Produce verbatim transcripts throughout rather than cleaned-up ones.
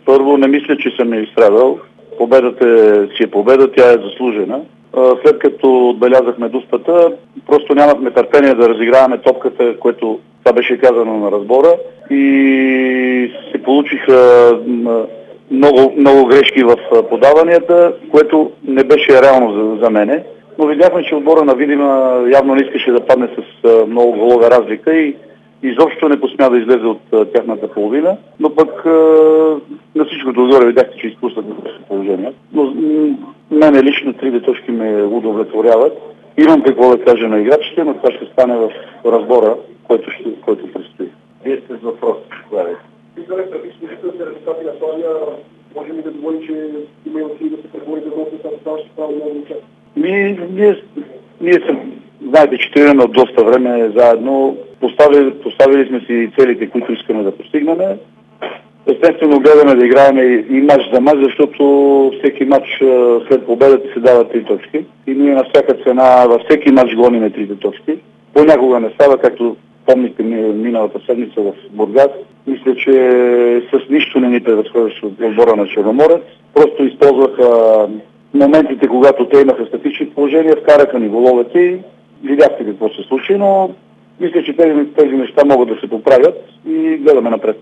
Първо, не мисля, че съм я изстрадал. Победата е, си е победа, тя е заслужена. След като отбелязахме дуспата, просто нямахме търпение да разиграваме топката, което това беше казано на разбора. И се получиха много, много грешки в подаванията, което не беше реално за, за мене. Но видяхме, че отбора на Видима явно не искаше да падне с много голове разлика и изобщо не посмя да излезе от тяхната половина, но пък на всичкото отгоре видяхте, че изпуснат на положение. Но мене лично трите точки ме удовлетворяват. Имам какво да кажа на играчите, но това ще стане в разбора, който, ще, който предстои. Вие сте с въпрос. Директор, вижте, се резултати на Славия, можем ли да говорим, че има и отсили да се преговори за много са оставащи право много участие? Ми, ние, ние съм, знаете, че тренираме от доста време заедно. Поставили, поставили сме си целите, които искаме да постигнем. Естествено гледаме да играем и мач за мач, защото всеки мач след победата се дава три точки. И ние на всяка цена, във всеки мач гоним трите точки. Понякога не става, както помните миналата седмица в Бургас. Мисля, че с нищо не ни превъзхождаше от отбора на Черноморец. Просто използваха моментите, когато те имаха статични положения, вкараха ни головете и видяхте какво се случи, но мисля, че тези, тези неща могат да се поправят и гледаме напред.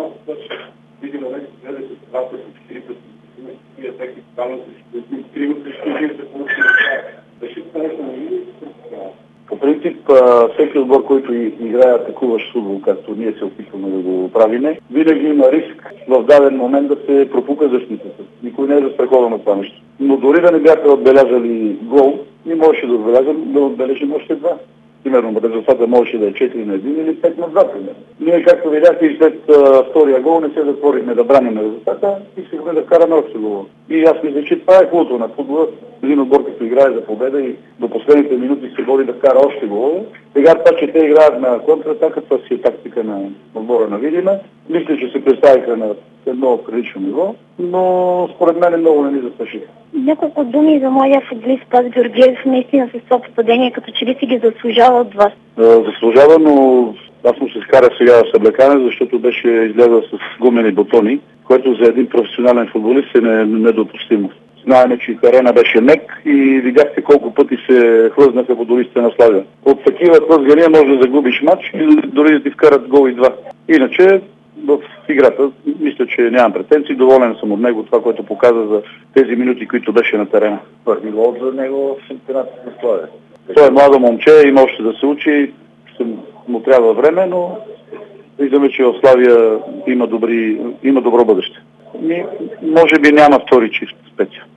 По принцип, всеки отбор, който играе атакуващ футбол, както ние се опитваме да го правиме, винаги има риск в даден момент да се пропука защитата. Никой не е застрахован от това нещо. Но дори да не бяха отбелязали гол, ние можеше да отбележим, да отбележим още два. Примерно, резултата можеше да е четири на един или пет на два. Ние, както видяхте, и след а, втория гол не се затворихме да браним резултата и искахме да караме още гол. И аз мисля, че това е хубавото на футбола. Един отбор, като играе за победа и до последните минути се бори да кара още голове. Сега това, че те играят на контратака, това си е тактика на отбора на Видима. Мисля, че се представиха на едно прилично ниво, но според мен много не ни застрашиха. Няколко думи за моя футболист Спас Георгиев, наистина с това попадение, като че ли си ги заслужава от вас? Заслужава, но аз му се скарах сега в съблекане, защото беше излязъл с гумени бутони, което за един професионален футболист е недопустимо. Знаеме, че терена беше мек и видяхте колко пъти се хлъзнаха футболистите на Славия. От такива хлъзгания може да загубиш матч и дори да ти вкарат гол и два. Иначе в играта мисля, че нямам претенции. Доволен съм от него, това, което показа за тези минути, които беше на терена. Първи гол за него в чемпионата на Славия. Той е младо момче, има още да се учи, ще му трябва време, но виждаме, че в Славия има, добри, има добро бъдеще. И може би няма втори чифт с Петя.